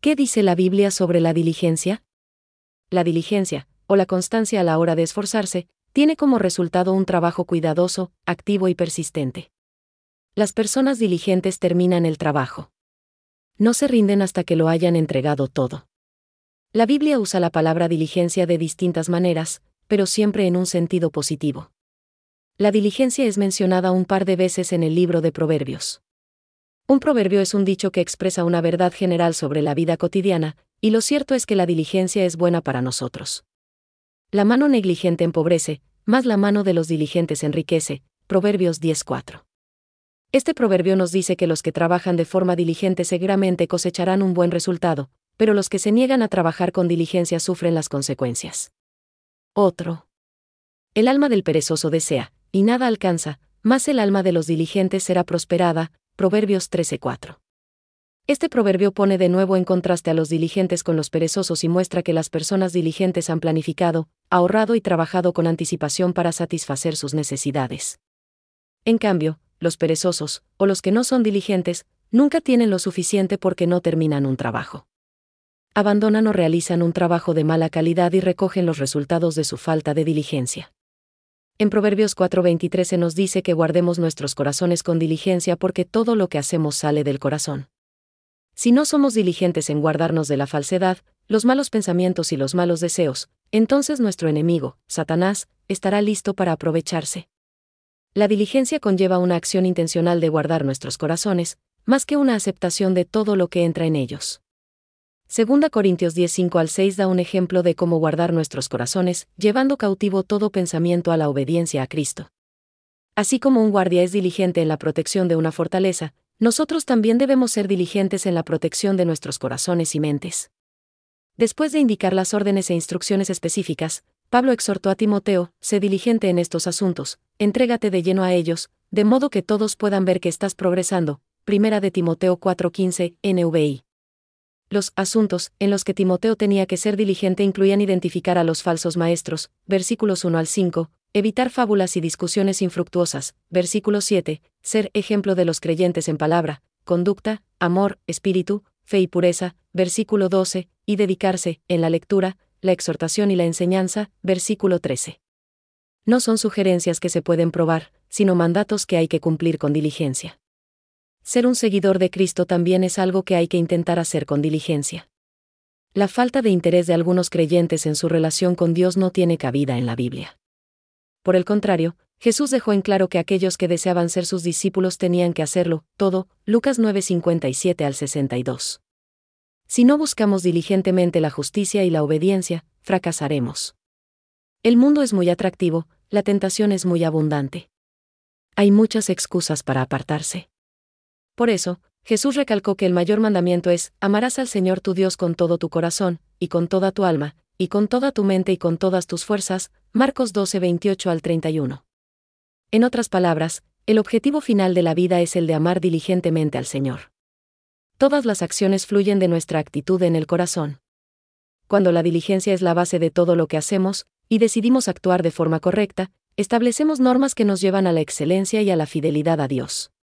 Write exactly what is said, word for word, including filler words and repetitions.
¿Qué dice la Biblia sobre la diligencia? La diligencia, o la constancia a la hora de esforzarse, tiene como resultado un trabajo cuidadoso, activo y persistente. Las personas diligentes terminan el trabajo. No se rinden hasta que lo hayan entregado todo. La Biblia usa la palabra diligencia de distintas maneras, pero siempre en un sentido positivo. La diligencia es mencionada un par de veces en el libro de Proverbios. Un proverbio es un dicho que expresa una verdad general sobre la vida cotidiana, y lo cierto es que la diligencia es buena para nosotros. La mano negligente empobrece, mas la mano de los diligentes enriquece. Proverbios diez cuatro. Este proverbio nos dice que los que trabajan de forma diligente seguramente cosecharán un buen resultado, pero los que se niegan a trabajar con diligencia sufren las consecuencias. Otro. El alma del perezoso desea, y nada alcanza, mas el alma de los diligentes será prosperada. Proverbios trece cuatro. Este proverbio pone de nuevo en contraste a los diligentes con los perezosos y muestra que las personas diligentes han planificado, ahorrado y trabajado con anticipación para satisfacer sus necesidades. En cambio, los perezosos, o los que no son diligentes, nunca tienen lo suficiente porque no terminan un trabajo. Abandonan o realizan un trabajo de mala calidad y recogen los resultados de su falta de diligencia. En Proverbios cuatro veintitrés se nos dice que guardemos nuestros corazones con diligencia porque todo lo que hacemos sale del corazón. Si no somos diligentes en guardarnos de la falsedad, los malos pensamientos y los malos deseos, entonces nuestro enemigo, Satanás, estará listo para aprovecharse. La diligencia conlleva una acción intencional de guardar nuestros corazones, más que una aceptación de todo lo que entra en ellos. Segunda Corintios diez cinco al seis da un ejemplo de cómo guardar nuestros corazones, llevando cautivo todo pensamiento a la obediencia a Cristo. Así como un guardia es diligente en la protección de una fortaleza, nosotros también debemos ser diligentes en la protección de nuestros corazones y mentes. Después de indicar las órdenes e instrucciones específicas, Pablo exhortó a Timoteo: sé diligente en estos asuntos, entrégate de lleno a ellos, de modo que todos puedan ver que estás progresando. Primera de Timoteo cuatro quince, N V I. Los asuntos en los que Timoteo tenía que ser diligente incluían identificar a los falsos maestros, versículos uno al cinco, evitar fábulas y discusiones infructuosas, versículo siete, ser ejemplo de los creyentes en palabra, conducta, amor, espíritu, fe y pureza, versículo doce, y dedicarse, en la lectura, la exhortación y la enseñanza, versículo trece. No son sugerencias que se pueden probar, sino mandatos que hay que cumplir con diligencia. Ser un seguidor de Cristo también es algo que hay que intentar hacer con diligencia. La falta de interés de algunos creyentes en su relación con Dios no tiene cabida en la Biblia. Por el contrario, Jesús dejó en claro que aquellos que deseaban ser sus discípulos tenían que hacerlo todo. Lucas nueve cincuenta y siete al sesenta y dos. Si no buscamos diligentemente la justicia y la obediencia, fracasaremos. El mundo es muy atractivo, la tentación es muy abundante. Hay muchas excusas para apartarse. Por eso, Jesús recalcó que el mayor mandamiento es: amarás al Señor tu Dios con todo tu corazón, y con toda tu alma, y con toda tu mente y con todas tus fuerzas. Marcos doce veintiocho al treinta y uno. En otras palabras, el objetivo final de la vida es el de amar diligentemente al Señor. Todas las acciones fluyen de nuestra actitud en el corazón. Cuando la diligencia es la base de todo lo que hacemos, y decidimos actuar de forma correcta, establecemos normas que nos llevan a la excelencia y a la fidelidad a Dios.